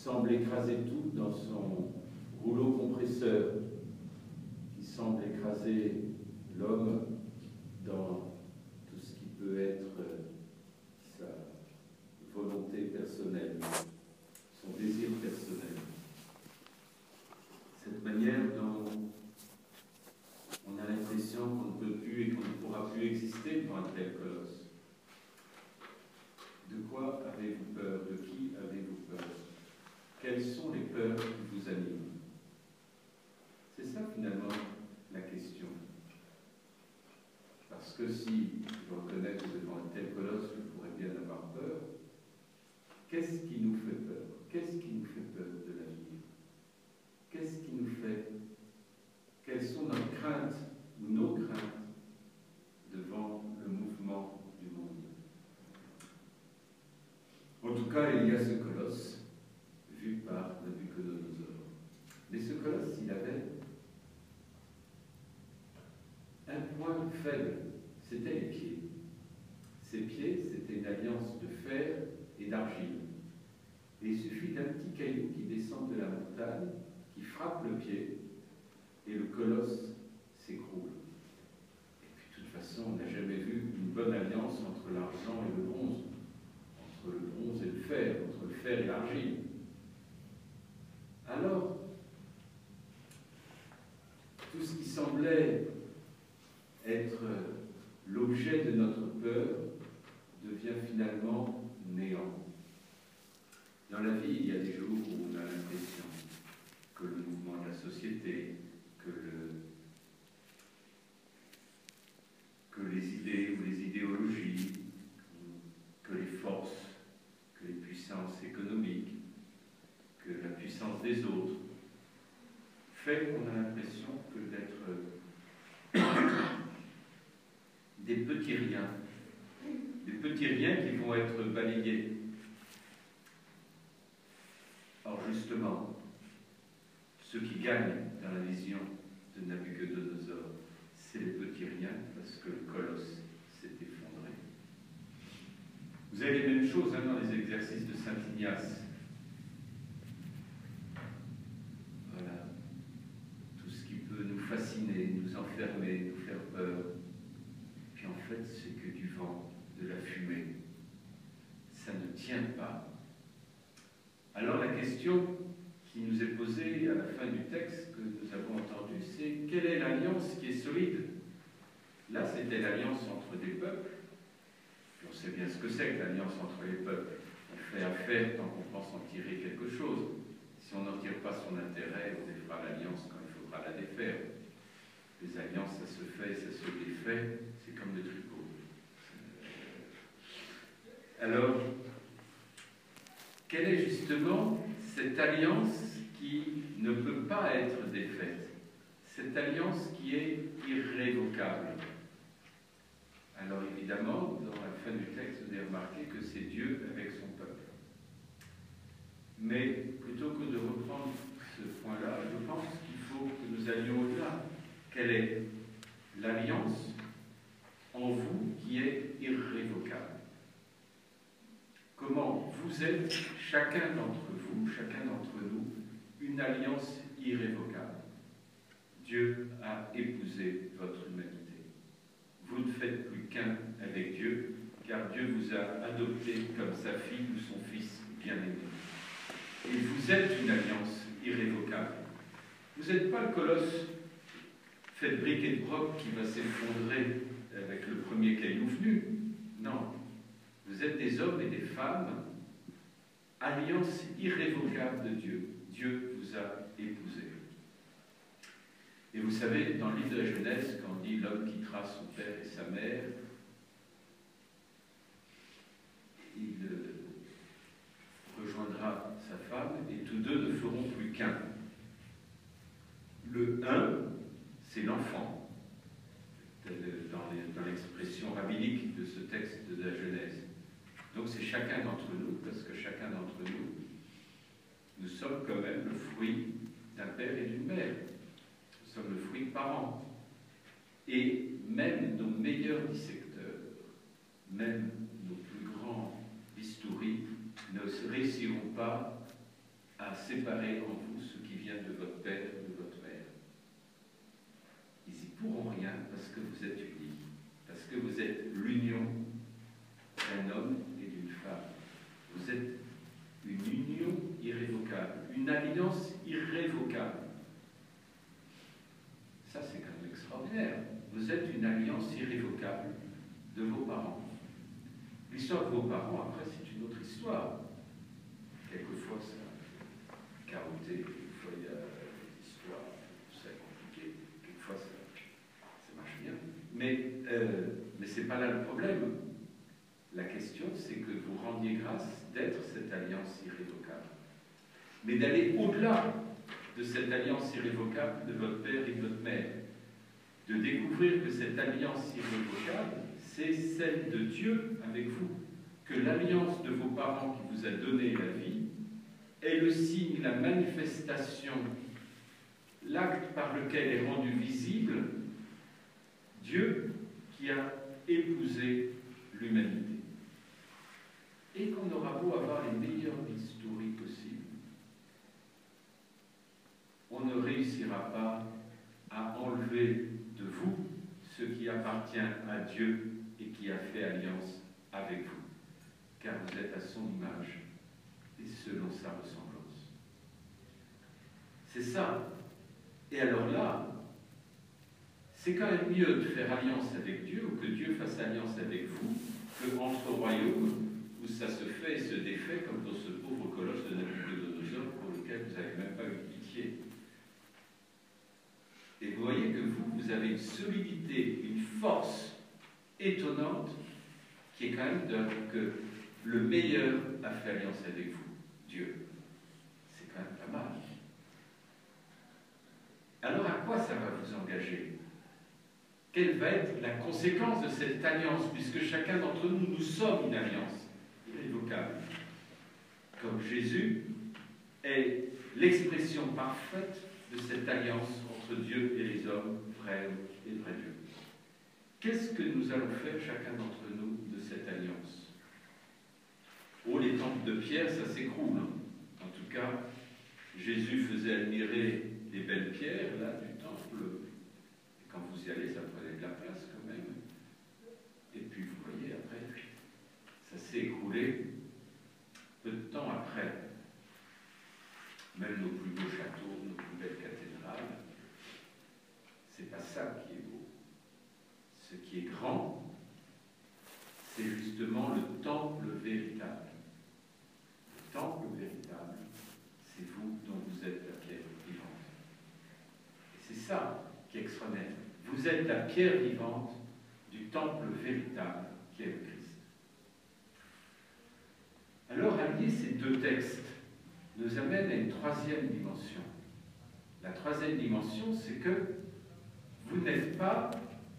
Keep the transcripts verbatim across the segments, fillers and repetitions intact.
semble écraser tout dans son rouleau compresseur, qui semble écraser l'homme dans tout ce qui peut être sa volonté personnelle, son désir personnel. Cette manière dont on a l'impression qu'on ne peut plus et qu'on ne pourra plus exister devant un tel colosse. De quoi avez-vous peur? De qui avez-vous peur? Quelles sont les peurs qui vous animent? C'est ça finalement la question. Parce que si je reconnais que devant un tel colosse, je pourrais bien avoir peur, qu'est-ce qui nous fait peur? Qu'est-ce qui nous fait peur de l'avenir? Qu'est-ce qui nous fait? Quelles sont nos craintes ou nos craintes devant le mouvement du monde? En tout cas, il y a ce colosse vu par Nabuchodonosor. Mais ce colosse, il avait un point faible, c'était les pieds. Ses pieds, c'était une alliance de fer et d'argile. Et il suffit d'un petit caillou qui descend de la montagne, qui frappe le pied, et le colosse s'écroule. Et puis, de toute façon, on n'a jamais vu une bonne alliance entre l'argent et le bronze, entre le bronze et le fer, entre le fer et l'argile. Alors, tout ce qui semblait être l'objet de notre peur devient finalement néant. Dans la vie, il y a des jours où on a l'impression que le mouvement de la société, que, le, que les idées ou les idéologies, que les forces, que les puissances économiques, que la puissance des autres, fait qu'on a l'impression que d'être des petits riens, des petits riens qui vont être balayés. Or justement, ceux qui gagnent dans la vision de Nabuchodonosor, c'est les petits riens, parce que le colosse s'est effondré. Vous avez les mêmes choses hein, dans les exercices de Saint Ignace. Voilà. Tout ce qui peut nous fasciner, nous enfermer, nous faire peur. Puis en fait, c'est que du vent, de la fumée. Ça ne tient pas. Alors la question qui nous est posée à la fin du texte que nous avons entendu, c'est quelle est l'alliance qui est solide? Là, c'était l'alliance entre des peuples. Puis on sait bien ce que c'est que l'alliance entre les peuples. On fait affaire tant qu'on pense en tirer quelque chose. Si on n'en tire pas son intérêt, on défera l'alliance quand il faudra la défaire. Les alliances, ça se fait, ça se défait, c'est comme le tricot. Alors, quelle est justement cette alliance qui ne peut pas être défaite? Cette alliance qui est irrévocable. Alors évidemment, dans la fin du texte, vous avez remarqué que c'est Dieu avec son peuple. Mais plutôt que de reprendre ce point-là, je pense qu'il faut que nous allions au-delà. Quelle est l'alliance en vous qui est irrévocable? Comment vous êtes, chacun d'entre vous, chacun d'entre nous, une alliance irrévocable? Dieu a épousé votre humanité. Vous ne faites plus qu'un avec Dieu, car Dieu vous a adopté comme sa fille ou son fils bien-aimé. Et vous êtes une alliance irrévocable. Vous n'êtes pas le colosse fait de briques et de broc qui va s'effondrer avec le premier caillou venu. Non. Vous êtes des hommes et des femmes, alliance irrévocable de Dieu. Dieu vous a épousés. Et vous savez, dans le livre de la Genèse, quand on dit l'homme quittera son père et sa mère, il rejoindra sa femme et tous deux ne feront plus qu'un. Le un, c'est l'enfant, dans l'expression rabbinique de ce texte de la Genèse. Donc c'est chacun d'entre nous, parce que chacun d'entre nous, nous sommes quand même le fruit d'un père et d'une mère. Nous sommes le fruit de parents. Et même nos meilleurs dissecteurs, même nos plus grands bistouris, ne réussiront pas à séparer en vous ce qui vient de votre père et de votre mère. Ils n'y pourront rien parce que vous êtes unis, parce que vous êtes l'union d'un homme et d'une femme. Vous êtes une union irrévocable, une alliance irrévocable. Ça, c'est quand même extraordinaire. Vous êtes une alliance irrévocable de vos parents. L'histoire de vos parents, après, c'est une autre histoire. Quelquefois, ça a carotté, quelquefois, il y a des histoires, c'est compliqué, quelquefois, ça, ça marche bien. Mais, euh, mais ce n'est pas là le problème. La question, c'est que vous rendiez grâce d'être cette alliance irrévocable. Mais d'aller au-delà de cette alliance irrévocable de votre père et de votre mère. De découvrir que cette alliance irrévocable, c'est celle de Dieu avec vous. Que l'alliance de vos parents qui vous a donné la vie est le signe, la manifestation, l'acte par lequel est rendu visible Dieu qui a épousé l'humanité. Et qu'on aura beau avoir les meilleurs bistouris possibles, on ne réussira pas à enlever de vous ce qui appartient à Dieu et qui a fait alliance avec vous, car vous êtes à son image et selon sa ressemblance. C'est ça. Et alors là, c'est quand même mieux de faire alliance avec Dieu ou que Dieu fasse alliance avec vous que entre royaumes où ça se fait et se défait comme dans ce pauvre colosse de Nabucodonosor pour lequel vous n'avez même pas eu pitié. Et vous voyez que vous, vous avez une solidité, une force étonnante qui est quand même de, que le meilleur a fait alliance avec vous, Dieu. C'est quand même pas mal. Alors à quoi ça va vous engager? Quelle va être la conséquence de cette alliance, puisque chacun d'entre nous, nous sommes une alliance irrévocable. Comme Jésus est l'expression parfaite de cette alliance entre Dieu et les hommes, vrai et vrai Dieu. Qu'est-ce que nous allons faire chacun d'entre nous de cette alliance? Oh, les temples de pierre, ça s'écroule. En tout cas, Jésus faisait admirer les belles pierres, là, du temple. Et quand vous y allez, ça prenait de la place quand même. Et puis, vous voyez, après, ça s'est écroulé peu de temps après. Même nos plus beaux châteaux, nos plus belles cathédrales, c'est pas ça qui est beau. Ce qui est grand, c'est justement le temple véritable. Le temple véritable, c'est vous dont vous êtes la pierre vivante. Et c'est ça qui est extraordinaire. Vous êtes la pierre vivante du temple véritable qui est le Christ. Alors, allier ces deux textes nous amène à une troisième dimension. La troisième dimension, c'est que vous n'êtes pas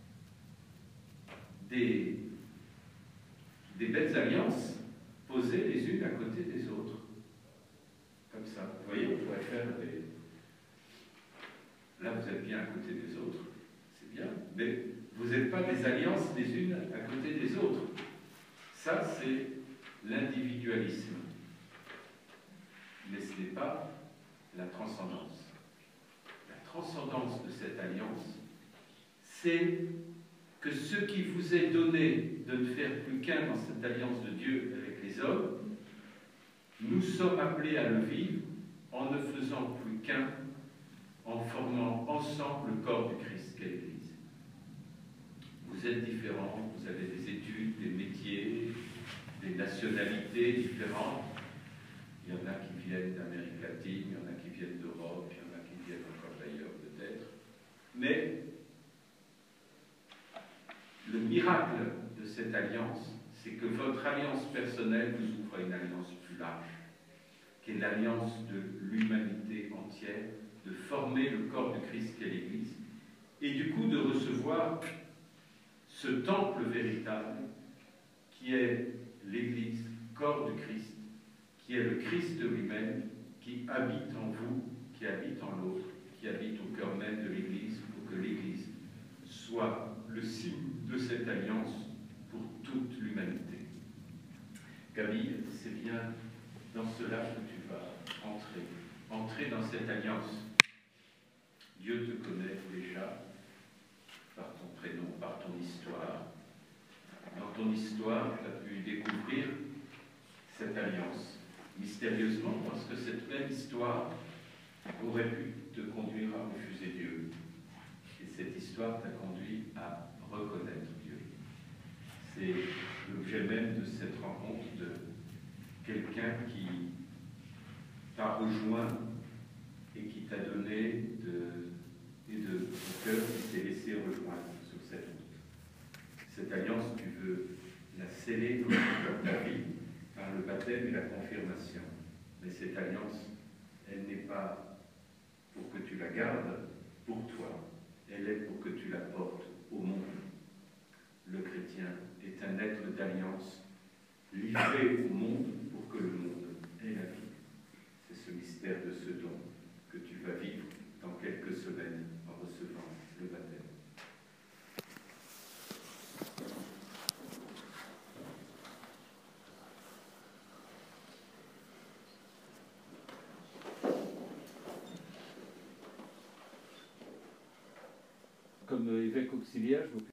des, des belles alliances posées les unes à côté des autres. Comme ça. Vous voyez, on pourrait faire des... Là, vous êtes bien à côté des autres, c'est bien, mais vous n'êtes pas des alliances les unes à côté des autres. Ça, c'est l'individualisme. Mais ce n'est pas la transcendance. La transcendance de cette alliance, c'est que ce qui vous est donné de ne faire plus qu'un dans cette alliance de Dieu avec les hommes, nous sommes appelés à le vivre en ne faisant plus qu'un, en formant ensemble le corps du Christ qu'est l'Église. Vous êtes différents, vous avez des études, des métiers, des nationalités différentes. Il y en a qui viennent d'Amérique latine, il y en a qui viennent d'Europe, il y en a qui viennent encore d'ailleurs peut-être. Mais le miracle de cette alliance, c'est que votre alliance personnelle vous ouvre à une alliance plus large, qui est l'alliance de l'humanité entière, de former le corps du Christ qu'est l'Église, et du coup de recevoir ce temple véritable qui est l'Église, corps du Christ, qui est le Christ de lui-même, qui habite en vous, qui habite en l'autre, qui habite au cœur même de l'Église, pour que l'Église soit le signe de cette alliance pour toute l'humanité. Camille, c'est bien dans cela que tu vas entrer. entrer dans cette alliance. Dieu te connaît déjà par ton prénom, par ton histoire. Dans ton histoire, tu as pu découvrir cette alliance mystérieusement, parce que cette même histoire aurait pu te conduire à refuser Dieu. Et cette histoire t'a conduit à reconnaître Dieu. C'est l'objet même de cette rencontre de quelqu'un qui t'a rejoint et qui t'a donné de, et de ton cœur qui s'est laissé rejoindre sur cette route. Cette alliance, tu veux la sceller dans ta vie par le baptême et la confirmation. Mais cette alliance, elle n'est pas pour que tu la gardes pour toi, elle est pour que tu la portes au monde. Le chrétien est un être d'alliance livré au monde pour que le monde ait la vie. C'est ce mystère de ce don que tu vas vivre dans quelques semaines en recevant le baptême. Comme évêque auxiliaire, je vous